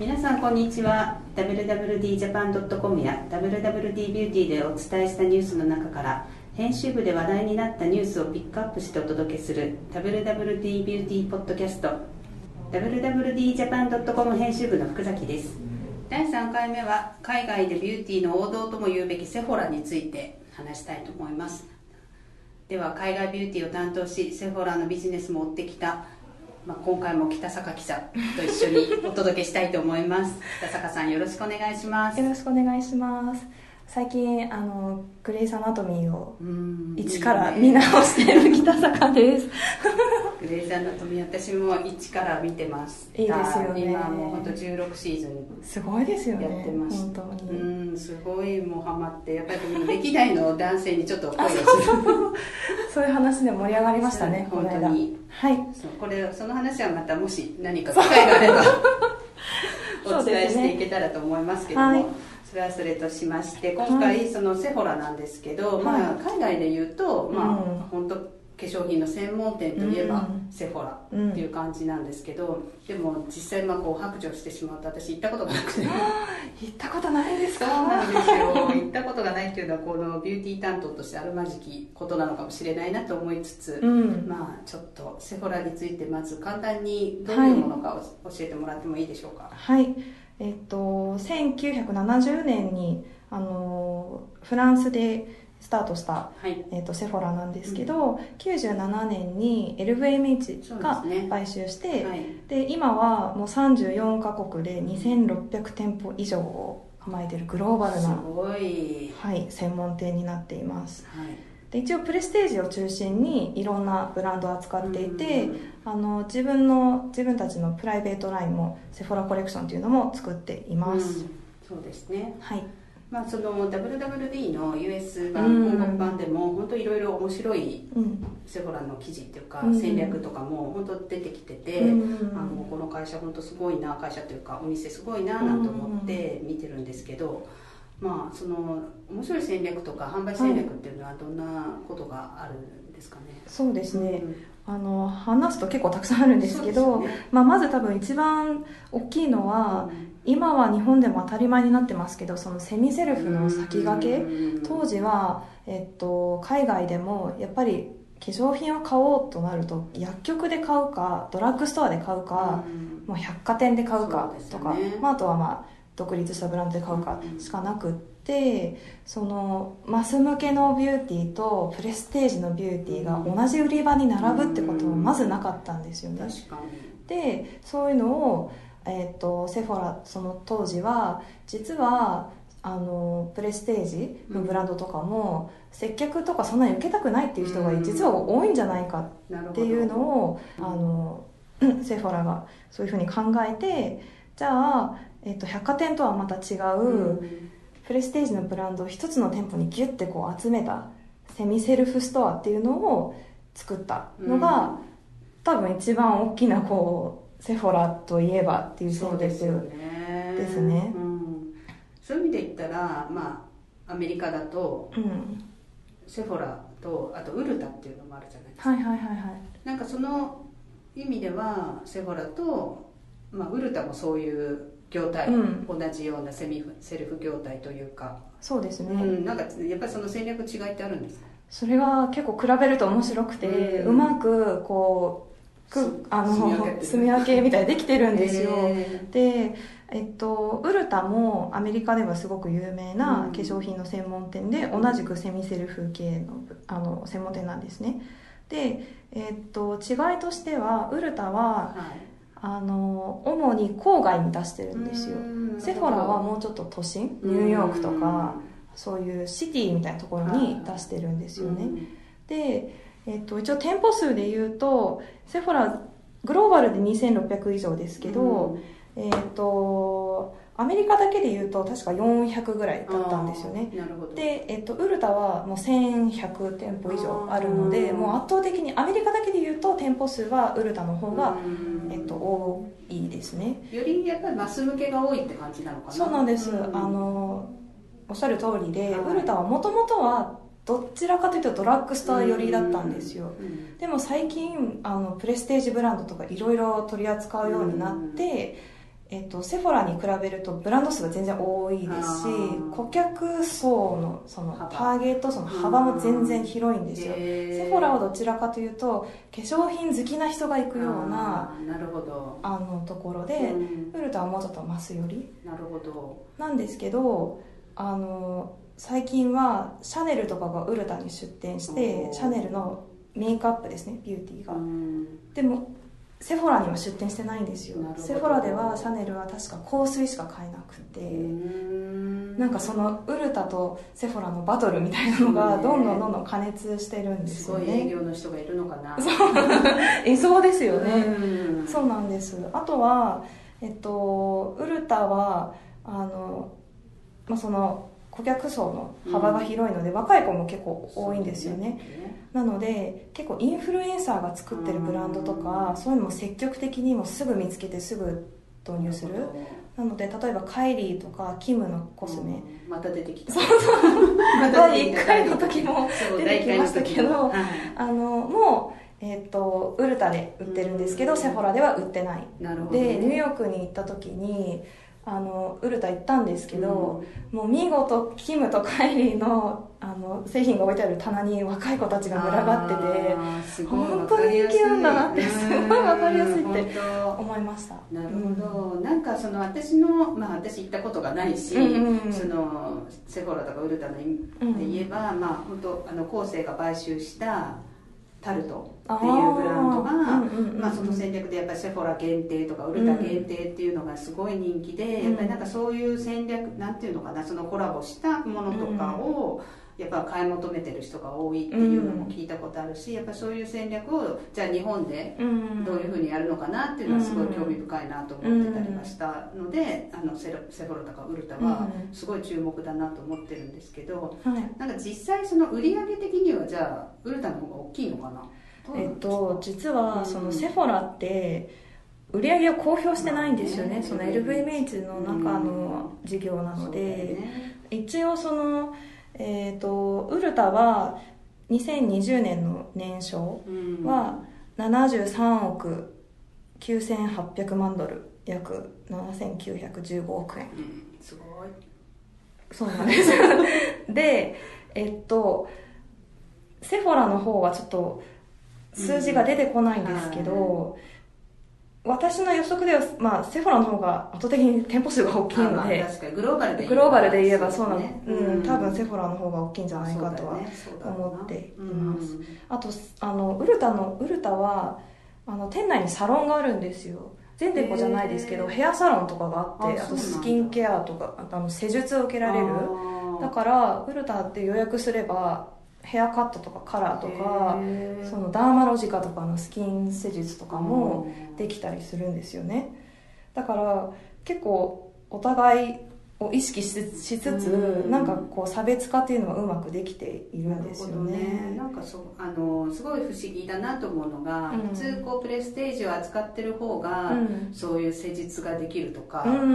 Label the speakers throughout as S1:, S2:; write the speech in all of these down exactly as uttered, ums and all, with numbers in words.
S1: 皆さんこんにちは。 ダブリューダブリューディージャパンドットコム や ダブリューダブリューディービューティー でお伝えしたニュースの中から編集部で話題になったニュースをピックアップしてお届けする ダブリューダブリューディービューティー ポッドキャスト。 ダブリューダブリューディージャパンドットコム 編集部の福崎です。だいさんかいめは海外でビューティーの王道とも言うべきセフォラについて話したいと思います。では海外ビューティーを担当しセフォラのビジネスも追ってきた、まあ、今回も北坂記者と一緒にお届けしたいと思います。北坂さん、よろしくお願いします。
S2: よろしくお願いします。最近あのグレイスアナトミーを一から見直している北坂です。
S1: グレイスアナトミー、私も一から見てます。
S2: いいですよね。
S1: 今もう本当じゅうろくシーズン
S2: すごいですよね。
S1: やってます。
S2: 本当に。
S1: うん、すごいもうハマって、やっぱり歴代の男性にちょっと声をする。
S2: そういう話で盛り上がりましたね。
S1: 本当に。
S2: はい。
S1: そう、これその話はまたもし何か機会があればお伝えしていけたらと思いますけども。はい、それはそれとしまして、今回そのセフォラなんですけど、はい、まあ、海外で言うと、まあ、うん、本当化粧品の専門店といえばセフォラっていう感じなんですけど、うん、でも実際まあこう白状してしまうと、私行ったことがなくて行
S2: ったことないですか？
S1: そうなんですよ。行ったことがないっていうのはこのビューティー担当としてあるまじきことなのかもしれないなと思いつつ、うん、まあちょっとセフォラについてまず簡単にどういうものかを教えてもらってもいいでしょうか？
S2: はい、えっと、せんきゅうひゃくななじゅうねんにあのフランスでスタートした、はい、えっと、セフォラなんですけど、うん、きゅうじゅうななねんに エルブイエムエイチ が買収して、で、ね、はい、で今はもうさんじゅうよんカ国でにせんろっぴゃくてんぽ以上を構えているグローバルな、す
S1: ごい、
S2: はい、専門店になっています。
S1: はい、
S2: で一応プレステージを中心にいろんなブランドを扱っていて、うん、あの自分の自分たちのプライベートラインもセフォラコレクションというのも作っています。
S1: うん、そうですね。
S2: はい。
S1: まあ、その ダブリューダブリューディー の ユーエス 版、うん、本国版でも本当いろいろ面白いセフォラの記事っていうか、うん、戦略とかも本当出てきてて、うん、あのこの会社本当すごいな、会社というかお店すごいななんて思って見てるんですけど、まあ、その面白い戦略とか販売戦略っていうのはどんなことがあるんですかね？
S2: そうですね、うん、あの話すと結構たくさんあるんですけど、ね、まあ、まず多分一番大きいのは、うん、今は日本でも当たり前になってますけど、そのセミセルフの先駆け、うん、当時は、えっと、海外でもやっぱり化粧品を買おうとなると薬局で買うかドラッグストアで買うか、うん、もう百貨店で買うかとか、ね、まあ、あとはまあ独立したブランドで買うかしかなくって、そのマス向けのビューティーとプレステージのビューティーが同じ売り場に並ぶってこともまずなかったんですよね。
S1: 確かに。
S2: でそういうのを、えー、とセフォラその当時は実はあのプレステージのブランドとかも、うん、接客とかそんなに受けたくないっていう人が実は多いんじゃないかっていうのを、あのセフォラがそういうふうに考えて、じゃあえー、と百貨店とはまた違う、うん、プレステージのブランドを一つの店舗にギュッてこう集めたセミセルフストアっていうのを作ったのが、うん、多分一番大きなこうセフォラといえばっていう戦略ですね。ですね、
S1: うん、そういう意味で言ったら、まあ、アメリカだと、うん、セフォラとあとウルタっていうのもあるじゃないですか。
S2: はいはいはいはい。
S1: なんかその意味ではセフォラと、まあ、ウルタもそういう業態、うん、同じようなセミセルフ業態というか。
S2: そうですね、
S1: うん、なんかやっぱりその戦略違いってあるんですか？
S2: それが結構比べると面白くて、うん、うまくこうくあの住み分けみたいにできてるんですよ。で、えっと、ウルタもアメリカではすごく有名な化粧品の専門店で、うん、同じくセミセルフ系 の, あの専門店なんですね。で、えっと、違いとしてはウルタは、はい、あの主に郊外に出してるんですよ。セフォラはもうちょっと都心、ニューヨークとかそういうシティみたいなところに出してるんですよね。で、えっと、一応店舗数で言うとセフォラグローバルでにせんろっぴゃく以上ですけど、えっとアメリカだけで言うと確かよんひゃくぐらいだったんですよね。
S1: なるほど。
S2: で、えっと、ウルタはもうせんひゃくてんぽ以上あるので、もう圧倒的にアメリカだけで言うと店舗数はウルタの方が、えっと、多いですね。
S1: よりやっぱりマス向けが多いって感じなのかな。
S2: そうなんです、うん、あのおっしゃる通りで、ウルタはもともとはどちらかというとドラッグストア寄りだったんですよ。うんうん、でも最近あのプレステージブランドとかいろいろ取り扱うようになって、 えっと、セフォラに比べるとブランド数が全然多いですし、顧客層のそのターゲット層の幅も全然広いんですよ。セフォラはどちらかというと化粧品好きな人が行くような、
S1: なるほど、
S2: あのところで、うん、ウルタはもうちょっとマス寄り
S1: なるほど
S2: なんですけど、あの最近はシャネルとかがウルタに出店して、シャネルのメイクアップですね、ビューティーが、うん、でもセフォラには出店してないんですよ。セフォラではシャネルは確か香水しか買えなくて、んなんかそのウルタとセフォラのバトルみたいなのがどんどんどんどん加熱してるんですよね。
S1: すごい営業の人がいるのかな。
S2: いそうですよね。うそうなんです。あとは、えっと、ウルタはあの、まあ、その顧客層の幅が広いので、うん、若い子も結構多いんですよね。なので結構インフルエンサーが作ってるブランドとか、そういうのも積極的にもすぐ見つけてすぐ導入する。なので例えばカイリーとかキムのコスメ、
S1: うん、また出てきた。
S2: そうそうだいいっかいの時も出てきましたけど、はい、あのもう、えー、とウルタで売ってるんですけど、うん、セフォラでは売ってない。
S1: なるほどね。
S2: でニューヨークに行った時にあのウルタ行ったんですけど、うん、もう見事キムとカイリー の, あの製品が置いてある棚に若い子たちが群がってて、
S1: すごい
S2: 本当に人気なんだなってすごい分かりやすいって思いました。
S1: なるほど、うん、なんかその私の、まあ、私行ったことがないし、うんうん、そのセフォラとかウルタの意味で言えば、うん、まあ本当あのコーセーが買収したタルトっていうブランドが、まあ、その戦略でやっぱりセフォラ限定とかウルタ限定っていうのがすごい人気で、うん、やっぱりなんかそういう戦略なんていうのかな、そのコラボしたものとかをやっぱ買い求めてる人が多いっていうのも聞いたことあるし、やっぱそういう戦略をじゃあ日本でどういうふうにやるのかなっていうのはすごい興味深いなと思ってたりはしたので、あのセフォラとかウルタはすごい注目だなと思ってるんですけど、なんか実際その売上的にはじゃあウルタの方が大きいのかな。
S2: えっと、実はそのセフォラって売り上げを公表してないんですよね、その エルブイエムエイチ の中の事業なので、一応その、えー、とウルタはにせんにじゅうねんの年商はななじゅうさんおくきゅうせんはっぴゃくまんドル、約ななせんきゅうひゃくじゅうごおくえん、うん、
S1: すごい。
S2: そうなんですで、えっとセフォラの方はちょっと数字が出てこないんですけど、うん、私の予測では、まあ、セフォラの方が圧倒的に店舗数が大きいので、
S1: 確かにグローバルで言えば、
S2: グローバルで言えばそうなの、ね、うん、多分セフォラの方が大きいんじゃないかとは思っています。あとあのウルタのウルタはあの店内にサロンがあるんですよ。全店舗じゃないですけどヘアサロンとかがあって、あとスキンケアとかあの施術を受けられる。だからウルタって予約すればヘアカットとかカラーとかそのダーマロジカとかのスキン施術とかもできたりするんですよね。だから結構お互いを意識しつつ、なんかこう差別化っていうのはうまくできているんですよね。
S1: なんかそうあのすごい不思議だなと思うのが、うん、普通こうプレステージを扱ってる方が、うん、そういう施術ができるとか、うん、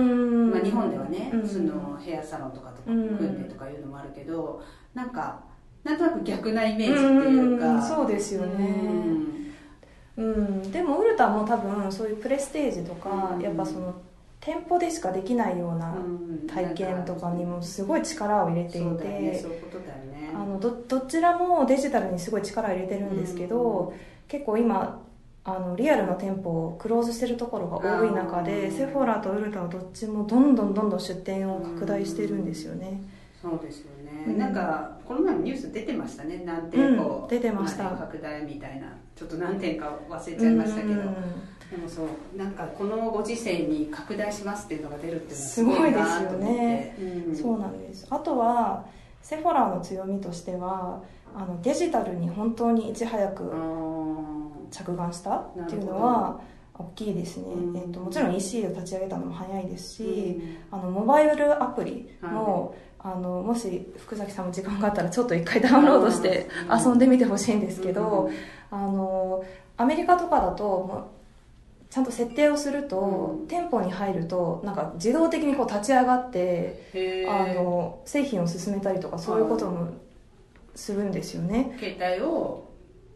S1: まあ、日本ではね、うん、そのヘアサロンとかとか組んでとかいうのもあるけど、なんかなんとなく逆なイメージっていうか、
S2: うん、そうですよね、うん、うん、でもウルタも多分そういうプレステージとか、うん、やっぱその店舗でしかできないような体験とかにもすごい力を入れていて、うん、そうだよね、そういうことだよね。あの ど, どちらもデジタルにすごい力を入れてるんですけど、うん、結構今あのリアルの店舗をクローズしてるところが多い中で、セフォラとウルタはどっちもどんどんどんどん出店を拡大してるんですよね、
S1: うん、そうですよね。うん、なんかこの前ニュース出てましたね、何店舗、
S2: うん、出てました、
S1: 拡大みたいな、ちょっと何店か忘れちゃいましたけど、うん、でもそうなんかこのご時世に拡大しますっていうのが出るっていうのはすごいなと思って。すごいですよね、うん、そうなんです。あとはセフォラの強みとしてはあのデジタルに本当にいち早く着眼したっていうのは大きいですね、うん、えー、ともちろん イーシー を立ち上げたのも早いですし、うん、あのモバイルアプリも、はい、あのもし福崎さんも時間があったらちょっと一回ダウンロードして遊んでみてほしいんですけど、うん、あのアメリカとかだともうちゃんと設定をすると、うん、店舗に入るとなんか自動的にこう立ち上がってあの製品を進めたりとかそういうこともするんですよね。携帯を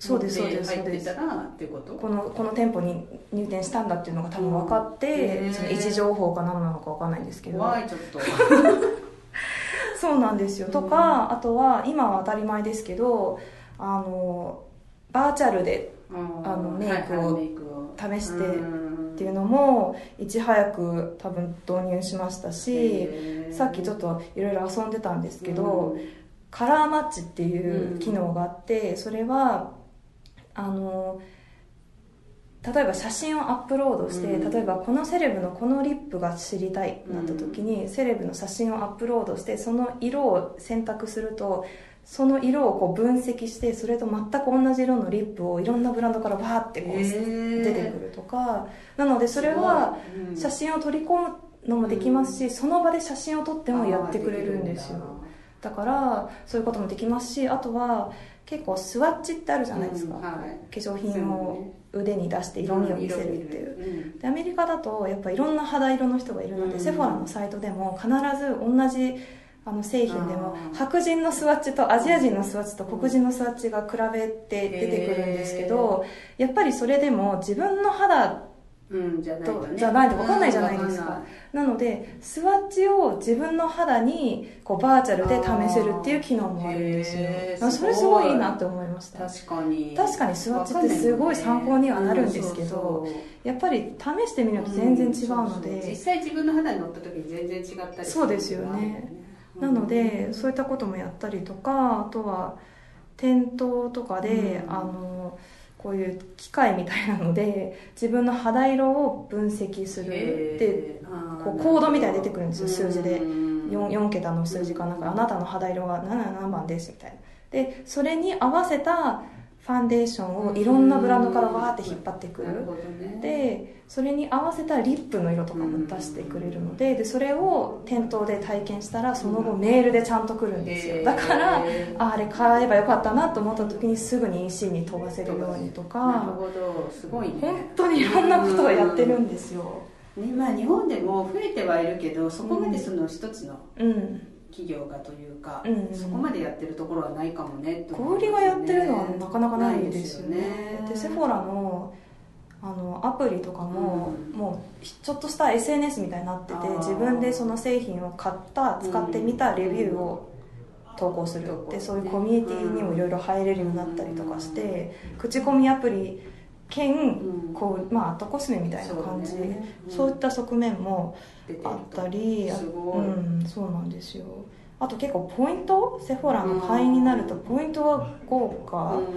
S2: そうですそうです
S1: 入ってたらっていうこと？
S2: このこの店舗に入店したんだっていうのが多分分かって、うん、その位置情報か何なのか分かんないんですけど、
S1: 怖いちょっと
S2: そうなんですよ、うん、とかあとは今は当たり前ですけどあのバーチャルで、うん、あのメイクを試してっていうのもいち早く多分導入しましたし、さっきちょっといろいろ遊んでたんですけど、うん、カラーマッチっていう機能があって、それはあの例えば写真をアップロードして、うん、例えばこのセレブのこのリップが知りたいってなった時に、うん、セレブの写真をアップロードしてその色を選択するとその色をこう分析してそれと全く同じ色のリップをいろんなブランドからバーってこう出てくるとか、なのでそれは写真を取り込むのもできますし、その場で写真を撮ってもやってくれるんですよ。だからそういうこともできますし、あとは結構スワッチってあるじゃないですか、うんはい、化粧品を腕に出して色味を見せるっていう、うん、でアメリカだとやっぱいろんな肌色の人がいるので、うん、セフォラのサイトでも必ず同じあの製品でも白人のスワッチとアジア人のスワッチと黒人のスワッチが比べて出てくるんですけど、やっぱりそれでも自分の肌
S1: うん、じゃないとね、
S2: じゃないと分かんないじゃないですか。なのでスワッチを自分の肌にこうバーチャルで試せるっていう機能もあるんですよ。それすごいいいなって思いました。
S1: 確かに
S2: 確かにスワッチってすごい参考にはなるんですけど、やっぱり試してみると全然違うので、うん、そうそう
S1: 実際自分の肌に乗った時に全然違ったりする。
S2: そうですよね、うん、なのでそういったこともやったりとか、あとは店頭とかで、うん、あのこういう機械みたいなので自分の肌色を分析するで、こうコードみたいに出てくるんですよ、数字で 4, 4桁の数字かなんか、あなたの肌色はなななばんですみたいな。でそれに合わせたファンデーションをいろんなブランドからわーって引っ張ってくる、ね、でそれに合わせたリップの色とかも出してくれるので、でそれを店頭で体験したらその後メールでちゃんと来るんですよ。だからあ, あれ買えばよかったなと思った時にすぐに イーシー に飛ばせるようにとか、
S1: なるほど、すごいね、
S2: 本当にいろんなことをやってるんですよ、
S1: ね。まあ、日本でも増えてはいるけどそこまでその一つの、うん企業がというか、うんうん、そこまでやってるところはないかもねって
S2: 小売りがやってるのはなかなかないですよね。でセフォラのあのアプリとかも、うん、もうちょっとした エスエヌエス みたいになってて、自分でその製品を買った使ってみたレビューを投稿する、うん、でそういうコミュニティにもいろいろ入れるようになったりとかして、うん、口コミアプリ兼こう、まあ、アットコスメみたいな感じ、そうね、うん、そういった側面もあったり、
S1: すごい、
S2: うん、そうなんですよ。あと結構ポイント、セフォラの会員になるとポイントは豪華、うん、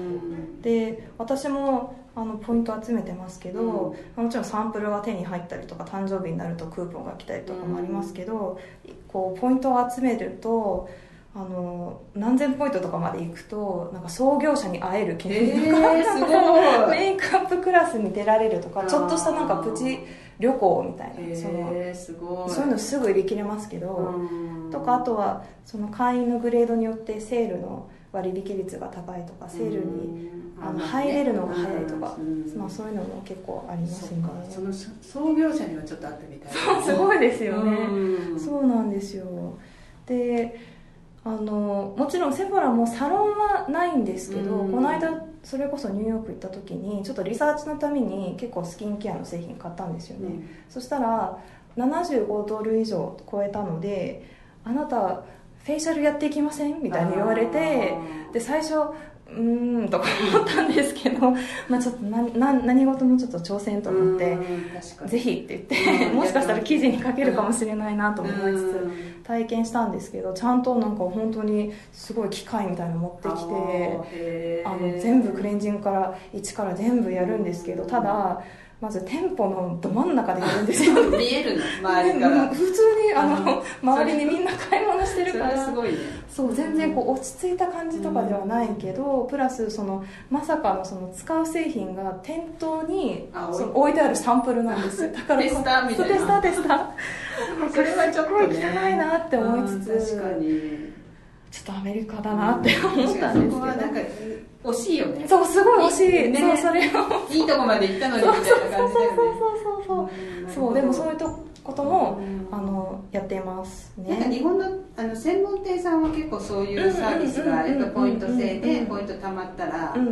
S2: で私もあのポイント集めてますけど、うん、もちろんサンプルが手に入ったりとか誕生日になるとクーポンが来たりとかもありますけど、うん、こうポイントを集めるとあの何千ポイントとかまで行くとなんか創業者に会える記念とか、えー、すごいメイクアップクラスに出られるとか、ちょっとしたなんかプチ旅行みたいな、
S1: えー、すごい
S2: そういうのすぐ入れ切れますけど、とかあとはその会員のグレードによってセールの割引率が高いとか、セールにあの入れるのが早いとか、まあ、そういうのも結構ありますね。
S1: その創業者にはちょっと会ってみたい、
S2: そうすごいですよね。そうなんですよ。であのもちろんセフォラもサロンはないんですけど、この間それこそニューヨーク行った時にちょっとリサーチのために結構スキンケアの製品買ったんですよね、うん、そしたらななじゅうごドル以上超えたので、あなたフェイシャルやっていきませんみたいに言われて、で最初うーんとか思ったんですけどまあちょっとなな何事もちょっと挑戦と思ってぜひって言ってもしかしたら記事に書けるかもしれないなと思いつつ体験したんですけど、ちゃんとなんか本当にすごい機械みたいなの持ってきて、あの全部クレンジングから一から全部やるんですけど、ただまず店舗のど真ん中でやるんですよ
S1: 見えるの周りから
S2: 普通にあの周りにみんな買い物してるから、
S1: すごいね、
S2: そう全然こう落ち着いた感じとかではないけど、うん、プラスそのまさかのその使う製品が店頭にその置いてあるサンプルなんですよ。だから
S1: テスターみたいな、
S2: テスターテスター
S1: それはちょっとね
S2: すごい汚いなって思いつつ、
S1: 確かに
S2: ちょっとアメリカだなって思ったんですけど、そこはなんか
S1: 惜しいよね。
S2: そうすごい惜しい、
S1: ね、
S2: そうそれを
S1: いいとこまで行ったのにみたいな感じだよね。
S2: そうそうそうそうそう、うん、そうでもそういうことも、うん、あのやっていますね。
S1: なんか日本のあの専門店さんは結構そういうサービスがやっぱポイント制でポイント貯まったら、うん、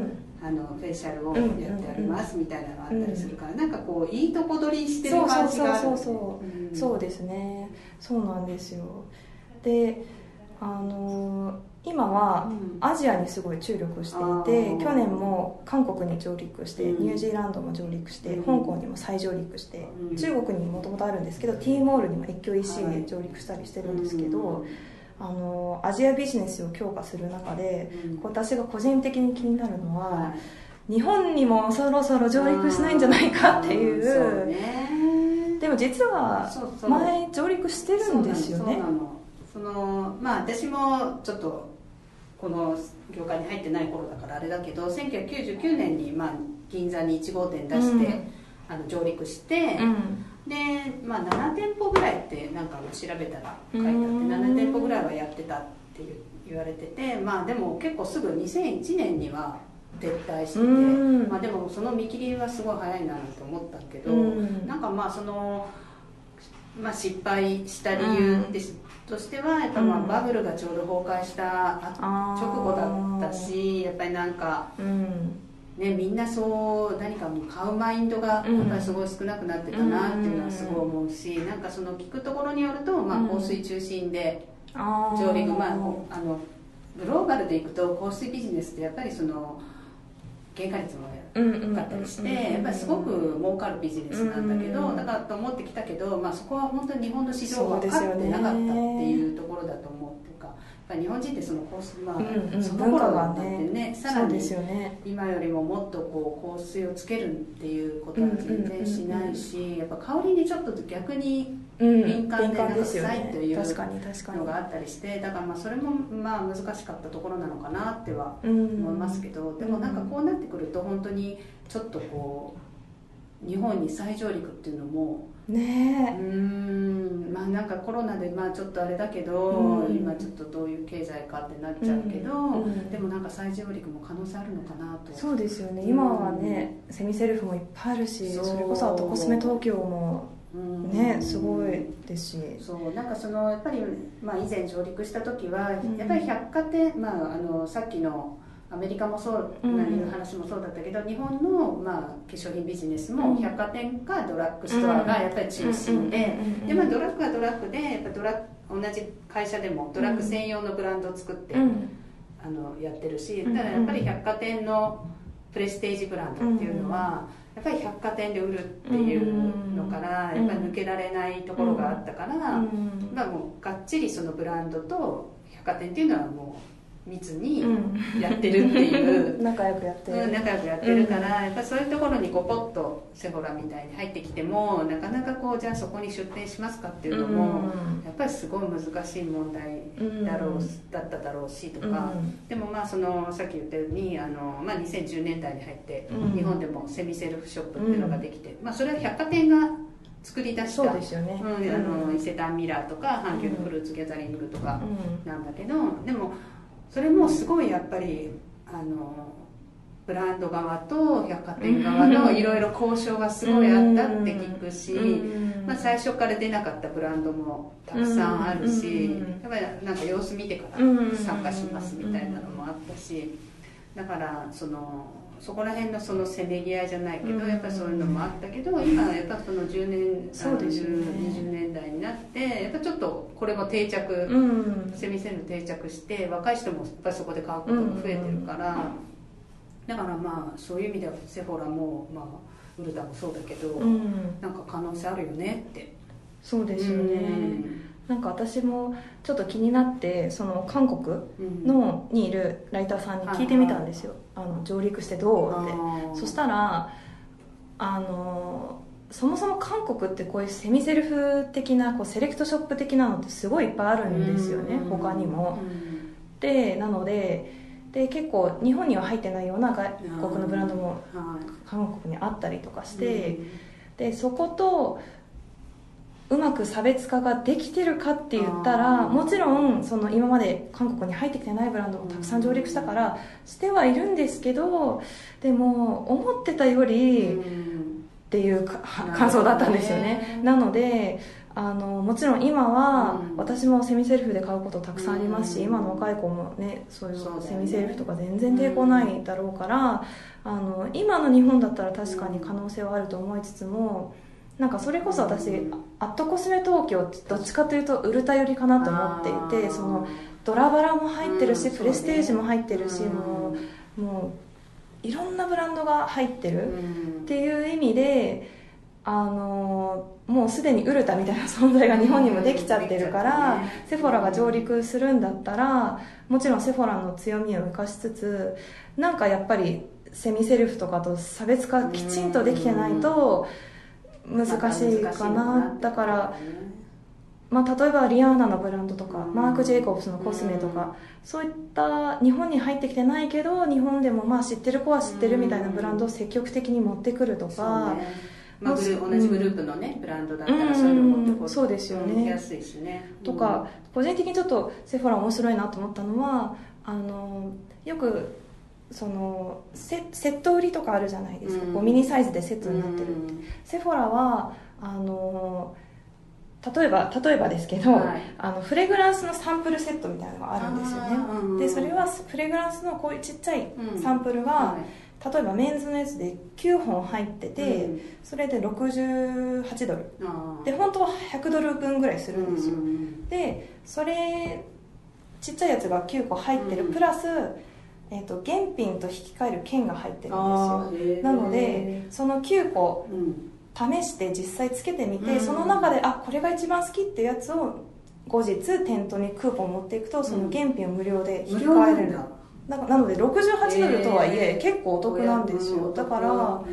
S1: あのフェイシャルをやってありますみたいなのがあったりするから、うん、なんかこういいとこ取りしてる感じがある。
S2: そうそうそうそう、うん、そうですね、そうなんですよ。であの今はアジアにすごい注力していて、うん、去年も韓国に上陸して、うん、ニュージーランドも上陸して、うん、香港にも再上陸して、うん、中国にもともとあるんですけど、ティーモールにも越境 イーシー で上陸したりしてるんですけど、うん、あのアジアビジネスを強化する中で、うん、私が個人的に気になるのは、はい、日本にもそろそろ上陸しないんじゃないかっていう、そうね、でも実は前上陸してるんですよね。
S1: そうなの、そのまあ私もちょっとこの業界に入ってない頃だからあれだけど、せんきゅうひゃくきゅうじゅうきゅうねんに、まあ、銀座にいち号店出して、うん、あの上陸して、うん、で、まあ、なな店舗ぐらいってなんか調べたら書いてあって、なな店舗ぐらいはやってたっていう言われてて、まあでも結構すぐにせんいちねんには撤退してて、うん、まあ、でもその見切りはすごい早いなと思ったけど、うん、なんかまあその、まあ、失敗した理由です、うん、としてはやっぱまあバブルがちょうど崩壊した直後だったし、やっぱりなんか、うんね、みんなそう何かもう買うマインドがやっぱりすごい少なくなってたなっていうのはすごい思うし、なんかその聞くところによると、まあ、香水中心で上陸、まあ、あのグローバルでいくと香水ビジネスってやっぱりその原価率も良かったりして、やっぱりすごく儲かるビジネスなんだけど、だからと思ってきたけど、まあ、そこは本当に日本の市場が分かってなかったっていうところだと思うっていうか、やっぱ日本人ってその香水、まあ、うんうん、その頃なんてね、ね、さらに今よりももっとこう香水をつけるっていうことは全然しないし、やっぱ香りにちょっと逆に敏感でなんか臭いというのがあったりして、だからまあそれもまあ難しかったところなのかなっては思いますけど、でもなんかこうなってくると本当にちょっとこう日本に再上陸っていうのもねえ、うーん、まあなんかコロナでまあちょっとあれだけど、うん、今ちょっとどういう経済かってなっちゃうけど、うんうん、でもなんか再上陸も可能性あるのかなと。
S2: そうですよね、今はね、うん、セミセルフもいっぱいあるし、それこそあとコスメ東京もね、すごいですし、
S1: そうなんかそのやっぱり、まあ、以前上陸した時はやっぱり百貨店、まあ、あのさっきのアメリカもそうないう話もそうだったけど、日本の、まあ、化粧品ビジネスも百貨店かドラッグストアがやっぱり中心で、で、まあ、ドラッグはドラッグでやっぱドラ同じ会社でもドラッグ専用のブランドを作って、うん、あのやってるし、ただやっぱり百貨店のプレステージブランドっていうのは、やっぱり百貨店で売るっていうのからやっぱり抜けられないところがあったから、まあ、もうがっちりそのブランドと百貨店っていうのはもう密にやってるっていう、
S2: うん、仲良くやってる、
S1: うん、仲良くやってるから、うん、やっぱそういうところにこうポッとセフォラみたいに入ってきてもなかなかこうじゃあそこに出店しますかっていうのも、うん、やっぱりすごい難しい問題だろう、うん、だっただろうしとか、うん、でもまあそのさっき言ったようにあの、まあ、にせんじゅうねんだいに入って、うん、日本でもセミセルフショップっていうのができて、まあ、それは百貨店が作り出した、
S2: そうですよね、
S1: うん、あの伊勢丹ミラーとか阪急のフルーツギャザリングとかなんだけど、でもそれもすごいやっぱりあのブランド側と百貨店側のいろいろ交渉がすごいあったって聞くし、まあ、最初から出なかったブランドもたくさんあるし、やっぱりなんか様子見てから参加しますみたいなのもあったし、だからそのそこら辺のそのせめぎ合いじゃないけど、やっぱりそういうのもあったけど、今やっぱそのじゅうねん、そうですよね、にじゅうねんだいになってやっぱちょっとこれも定着、うん、セミセルフ定着して若い人もやっぱりそこで買うことが増えてるから、だからまあそういう意味ではセフォラも、まあ、ウルタもそうだけど、うん、なんか可能性あるよねって。
S2: そうですよね、うん、なんか私もちょっと気になってその韓国のにいるライターさんに聞いてみたんですよ、あの上陸してどうって。そしたらあのそもそも韓国ってこういうセミセルフ的なこうセレクトショップ的なのってすごいいっぱいあるんですよね、他にも。でなのでで結構日本には入ってないような外国のブランドも韓国にあったりとかして、でそことうまく差別化ができてるかって言ったら、もちろんその今まで韓国に入ってきてないブランドもたくさん上陸したからしてはいるんですけど、でも思ってたよりっていう感想だったんですよね。なのであのもちろん今は
S1: うん
S2: 私もセミセルフで買うことたくさんありますし、今の若い子もねそういうセミセルフとか全然抵抗ないだろうから、あの今の日本だったら確かに可能性はあると思いつつも、なんかそれこそ私、うん、アットコスメ東京どっちかというとウルタ寄りかなと思っていて、そのドラバラも入ってるし、うん、プレステージも入ってるし、うん、もう、もういろんなブランドが入ってるっていう意味で、あのもうすでにウルタみたいな存在が日本にもできちゃってるから、うんね、セフォラが上陸するんだったらもちろんセフォラの強みを生かしつつ、なんかやっぱりセミセルフとかと差別化きちんとできてないと難しいかな。だから、まあ、例えばリアーナのブランドとか、マーク・ジェイコブスのコスメとか、そういった日本に入ってきてないけど日本でもまあ知ってる子は知ってるみたいなブランドを積極的に持ってくるとか、
S1: まあ、同じグループのね、うん、ブランドだったらそういうのを持ってこう、
S2: そうですよね、
S1: やすいしね、
S2: うん、とか個人的にちょっとセフォラ面白いなと思ったのは、あのよくその セ, セット売りとかあるじゃないですか、うん、こうミニサイズでセットになってるって、うん、セフォラはあの例えば例えばですけど、はい、あのフレグランスのサンプルセットみたいなのがあるんですよね、うん、でそれはフレグランスのこういうちっちゃいサンプルが、うんはい、例えばメンズのやつできゅうほん入ってて、うん、それでろくじゅうはちドルで、本当はひゃくドル分ぐらいするんですよ、うん、でそれちっちゃいやつがきゅうこ入ってる、うん、プラス、えー、と現品と引き換える券が入ってるんですよ。なのでそのきゅうこ、うん試して実際つけてみて、うん、その中であこれが一番好きってやつを後日店頭にクーポン持っていくとその原品を無料で引き換えれる、うん、な, なのでろくじゅうはちドルとはいえ、えー、結構お得なんですよ。だから、うん、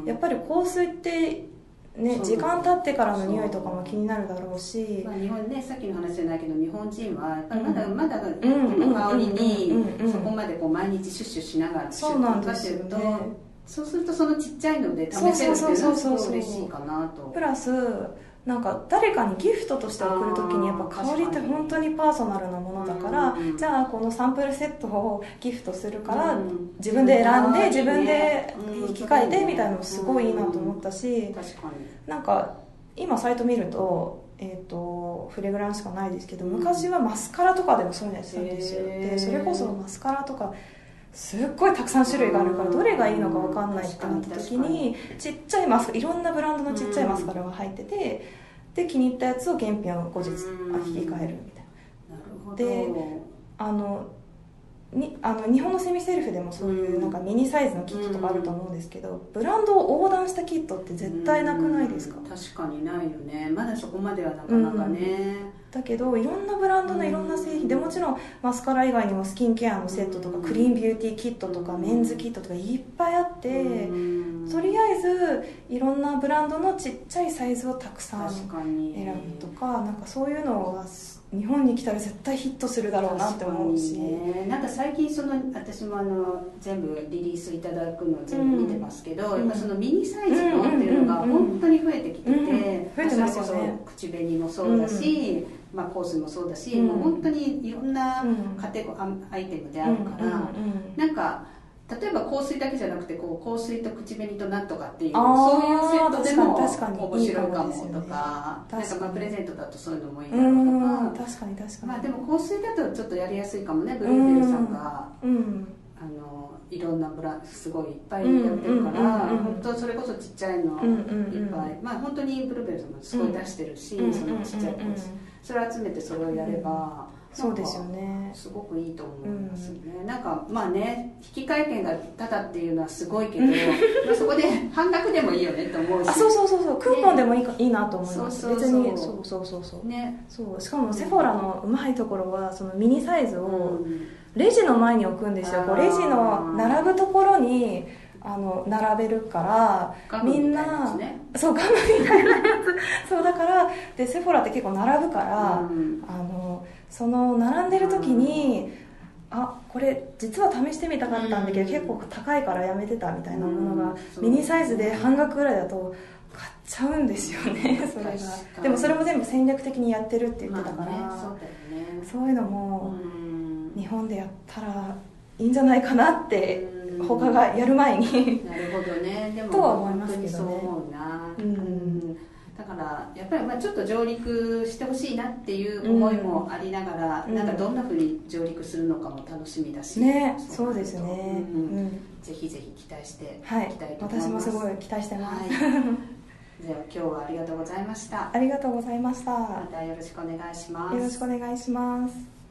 S2: やっぱり香水ってね、時間経ってからの匂いとかも気になるだろうし、
S1: まあ、日本ね、さっきの話じゃないけど日本人はやっぱりまだ、うん、まだこの香りにそこまでこう毎日シュッシュしながらシュッとかしてると、そうするとそのちっちゃいので試せるっていうのはすごい嬉しいかなと。
S2: プラスなんか誰かにギフトとして送るときにやっぱ香りって本当にパーソナルなものだから、うん、じゃあこのサンプルセットをギフトするから、うん、自分で選んで自分で引き換えてみたいなのもすごいいいなと思ったし、
S1: うん、確かに
S2: なんか今サイト見ると、えー、とフレグランしかないですけど、昔はマスカラとかでもそういうのやってたんですよ。でそれこそマスカラとかすっごいたくさん種類があるからどれがいいのか分かんないってなった時に、ちっちゃいマスカラ、いろんなブランドのちっちゃいマスカラが入ってて、で気に入ったやつを原品を後日引き換えるみたいな。
S1: なるほど。
S2: であのにあの日本のセミセルフでもそういうなんかミニサイズのキットとかあると思うんですけど、ブランドを横断したキットって絶対なくないですか？
S1: 確かにないよね。まだそこまではなかなかね、
S2: だけどいろんなブランドのいろんな製品で、もちろんマスカラ以外にもスキンケアのセットとかクリーンビューティーキットとかメンズキットとかいっぱいあって、とりあえずいろんなブランドのちっちゃいサイズをたくさん選ぶとか、なんかそういうのは日本に来たら絶対ヒットするだろうなって思うし、
S1: ね、なんか最近その私もあの全部リリースいただくの全部見てますけど、うん、やっぱそのミニサイズのっていうのが本当に増えてきてて、うんうん、
S2: 増えてますよね。
S1: それこそ口紅もそうだし、うんまあ、香水もそうだし、うん、もう本当にいろんなカテゴ、うん、アイテムであるから、うんうんうん、なんか例えば香水だけじゃなくてこう香水と口紅となんとかっていうそういうセットでも面白いかもとか、なんかまあプレゼントだとそういうのもいいだろうとか、
S2: 確かに確かに、
S1: まあ、でも香水だとちょっとやりやすいかもね。ブルーベルさんが、うん、あのいろんなブランドすごいいっぱいやってるから、本当それこそちっちゃいのいっぱい、うんうんうん、まあ本当にブルーベルさんもすごい出してるし、うん、そのちっちゃい香水それを集めてそれをやれば、うん、
S2: そうですよね、
S1: すごくいいと思いますね、うん、なんかまあね引換券がタダっていうのはすごいけどまあそこで半額でもいいよねと思うし、
S2: あそうそうそうそう、クーポンでもいいか、ね、いいなと思います。
S1: そうそうそう、
S2: 別にそうそうそうそう、ね、そうしかもセフォラのうまいところはそのミニサイズをレジの前に置くんですよ、うん、こうレジの並ぶところにあの並べるからみんな、ね、そうガムみたいなやつそうだからでセフォラって結構並ぶから、うん、あのその並んでる時に、うん、あこれ実は試してみたかったんだけど、うん、結構高いからやめてたみたいなものが、うん、ミニサイズで半額ぐらいだと買っちゃうんですよねそれがでもそれも全部戦略的にやってるって言ってたから、まあね、そうだよね、そういうのも、うん、日本でやったらいいんじゃないかなって、うん、他がやる前に
S1: なるほどね、でも
S2: とは思いますけどね。
S1: そう思うな、うん、 だからやっぱりまあちょっと上陸してほしいなっていう思いもありながら、うん、なんかどんなふうに上陸するのかも楽しみだし、
S2: ね、そうですね、
S1: うんうん、ぜひぜひ期待していきたいと思います。
S2: はい、私もすごい期待してます、はい、
S1: では今日はありがとうございました。
S2: ありがとうございました。
S1: またよろしくお願いします。
S2: よろしくお願いします。